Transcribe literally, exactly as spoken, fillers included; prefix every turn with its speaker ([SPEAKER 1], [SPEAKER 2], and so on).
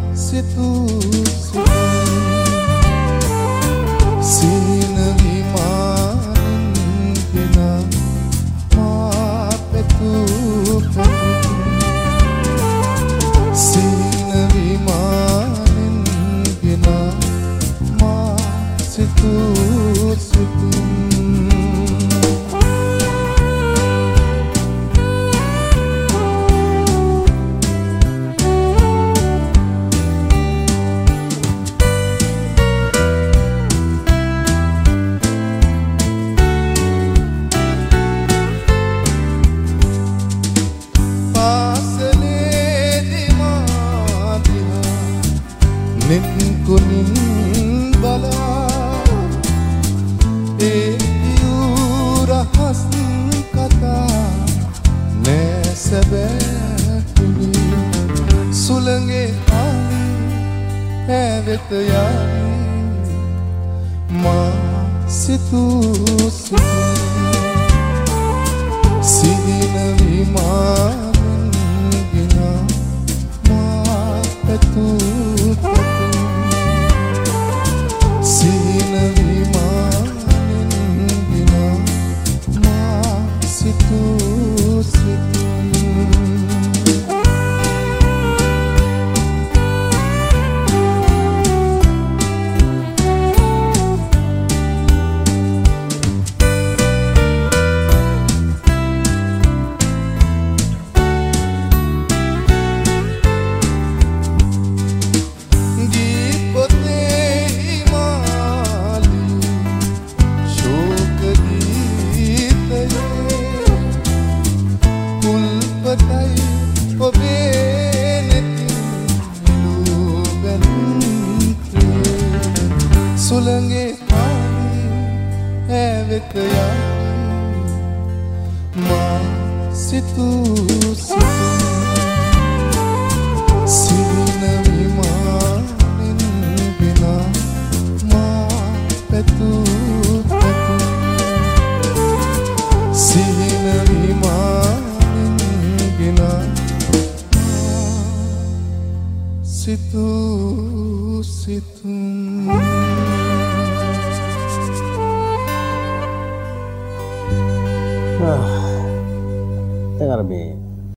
[SPEAKER 1] සිතූ සිතුම් සීන විමානින් ගෙන මා පැතූ පැතුම් සීන විමානින් ගෙන මා සිතූ සිතුම් නිත්කුනින් බලා ඒ යූ රහස් කතා නෑ සැබෑ තුනි සුළඟේ ආවි ඇවෙත යාවි මා සිතූ සිතුම් සිහින විමානින් ගෙන මා පැතූ සුළඟේ පාවි ඇවෙත යාවි මා සිතූ සිතුම් සිහින විමානින් ගෙන මා පැතූ පැතුම් සිහින විමානින් ගෙන මා සිතූ සිතුම්
[SPEAKER 2] දැන් අර මේ